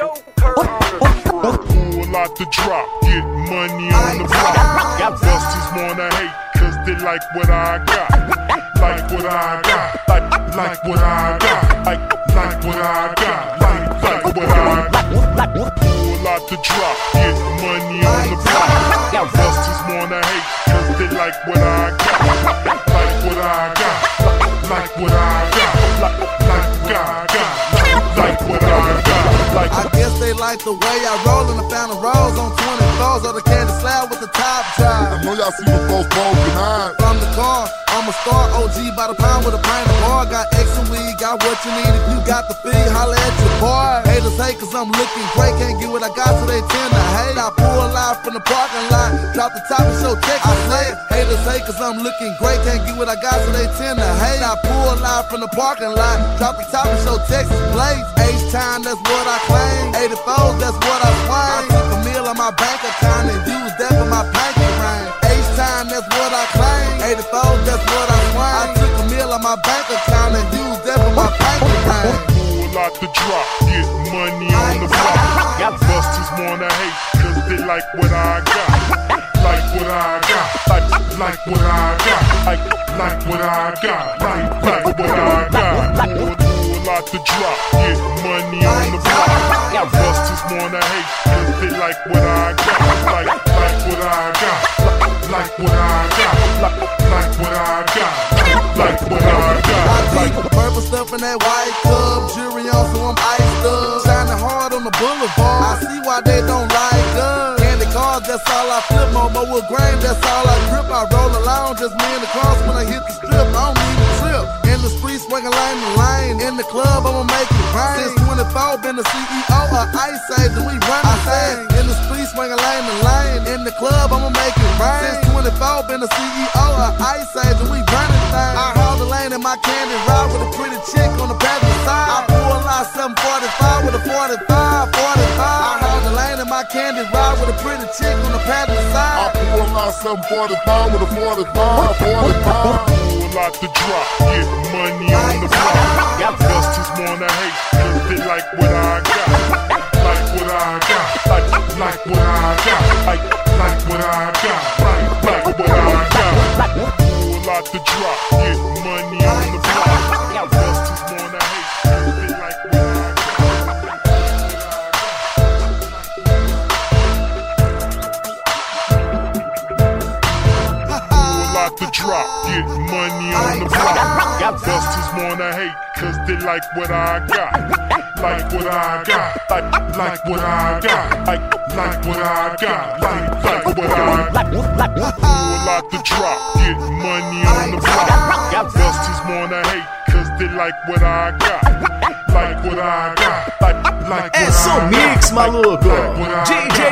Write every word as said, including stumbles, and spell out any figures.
Pull out the drop, get money on the block. Busters wanna hate, cause they like what I got. Like what I got, like, like what I got. Like, like what I got, like, like what I got. Pull out the drop, get money on the block. Busters wanna hate, cause they like what I got. Like what I got, like what I got. Like, like what I got, like what I got. Like, I guess they like the way I roll in the fountain rolls on twenty-fours or the candy slab with the top drive. I know y'all see the folks fall behind. From the car, I'm a star O G by the pound with a pint of bar. Got X and weed, got what you need. If you got the fee, holla at your boy. Haters hate cause I'm looking great, can't get what I got so they tend to hate. I pull out from the parking lot, drop the top and show Texas. I say haters hate cause I'm looking great, can't get what I got so they tend to hate. I pull out from the parking lot, drop the top and show Texas plates. H-time, that's what I claim. eighty-fours, that's what I swing. I took a meal on my bank account and used that for my pinky ring. H-time, that's what I claim. eighty-fours, that's what I swing. I took a meal on my bank account and used that for my pinky ring. pull out the drop, get money on the block. Busters wanna hate, cause they like what I got. Like what I got, like, like what I got. Like, like what I got, like, like what I got. Pull, pull out the drop, get money on the block. Busters wanna hate, cause they like what I got. Like, like what I got, like what I got. Like, like what I got, like what I got. I take purple stuff in that white cup, jury on so I'm iced up. Shining hard on the boulevard, I see why they don't like us. Candy cars, that's all I flip. Momo with grain, that's all I grip. I roll along, just me and the cross when I hit the strip. I don't need a trip. In the street, swinging lane to lane. In the club, I'ma make it rain. Since twenty-four, been the C E O of Ice Age, and we run the thing. In the street, swinging lane to lane. In the club, I'ma make it rain. Since twenty-four, been the C E O of Ice Age, and we run the thing. I haul the lane in my candy ride with a pretty chick on the passenger side. I pull out seven forty-five with a forty-five, forty-five. I haul the lane in my candy ride with a pretty chick on the passenger side. I pull out seven forty-five with a forty-five, forty-five. Pull out the drop, get money on the block. Busters wanna hate, cause they like what I got. Like what I got, like, like what I got. Like, like what I got, like, like what I got. Pull out the drop, get money on the block. Busters wanna hate, cause they like what I got. Pull out the drop, get money on the block. Busters wanna hate, cause they like what I got. Like what I got, like, like what I got. Like, like what I got, like, like what I got. Pull out the drop, get money on the block. Busters wanna hate, cause they like what I got. Like what I got, like, like what I got. É só mix, maluco. Like what I D J